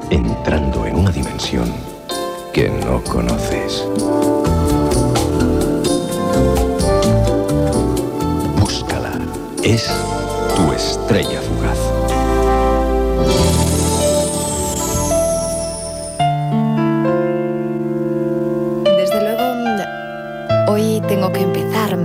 entrando en una dimensión que no conoces. Búscala. Es tu estrella fugaz. Desde luego, hoy tengo que empezar.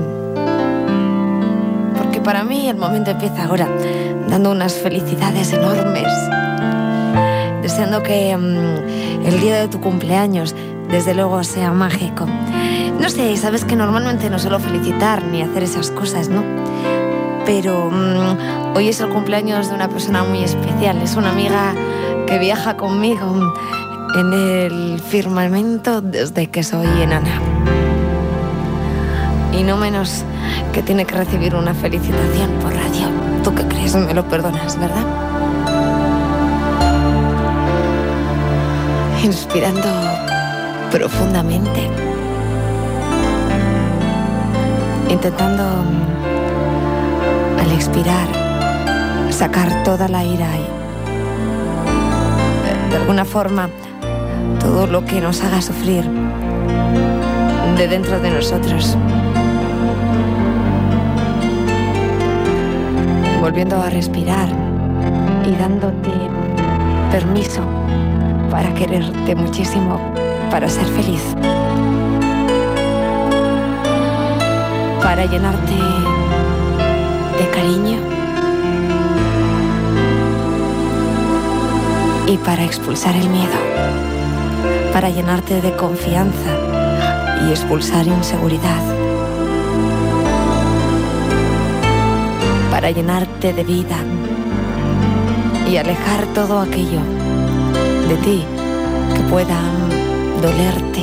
Porque para mí el momento empieza ahora, dando unas felicidades enormes. Deseando que el día de tu cumpleaños, desde luego, sea mágico. No sé, sabes que normalmente no suelo felicitar ni hacer esas cosas, ¿no? Pero hoy es el cumpleaños de una persona muy especial. Es una amiga que viaja conmigo en el firmamento desde que soy enana. Y no menos que tiene que recibir una felicitación por radio. ¿Tú qué crees? Me lo perdonas, ¿verdad? Inspirando profundamente, intentando al expirar sacar toda la ira y de alguna forma todo lo que nos haga sufrir de dentro de nosotros, volviendo a respirar y dándote permiso para quererte muchísimo, para ser feliz, para llenarte de cariño y para expulsar el miedo, para llenarte de confianza y expulsar inseguridad, para llenarte de vida y alejar todo aquello de ti que pueda dolerte.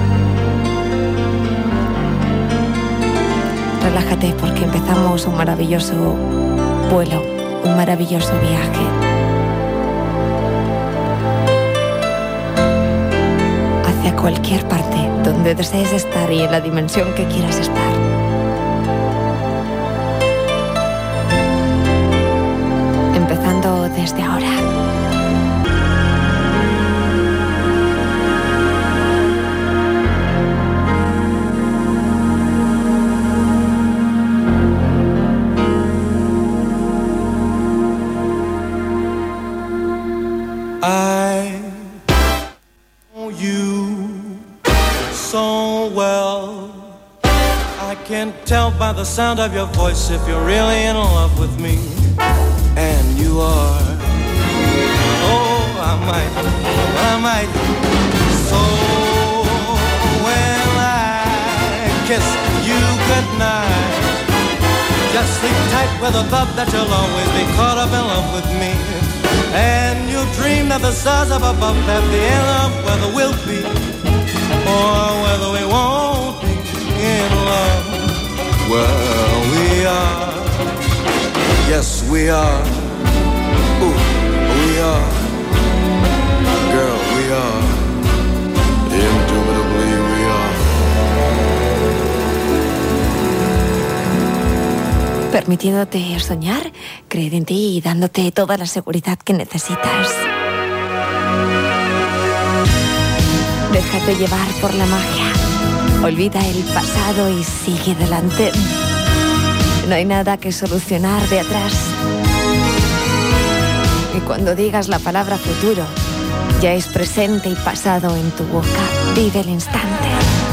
Relájate porque empezamos un maravilloso vuelo, un maravilloso viaje. Hacia cualquier parte donde desees estar y en la dimensión que quieras estar. Empezando desde ahora. I know you so well. I can tell by the sound of your voice if you're really in love with me. And you are. Oh, I might. So when I kiss you goodnight, just sleep tight with the thought that you'll always be caught up in love with me. And you'll dream that the stars up above at the end of whether we'll be or whether we won't be in love. Well, we are. Yes, we are. Ooh, we are. Girl, we are. Indubitably we are. Permitiéndote soñar, creer en ti y dándote toda la seguridad que necesitas. Déjate llevar por la magia. Olvida el pasado y sigue adelante. No hay nada que solucionar de atrás. Y cuando digas la palabra futuro, ya es presente y pasado en tu boca. Vive el instante.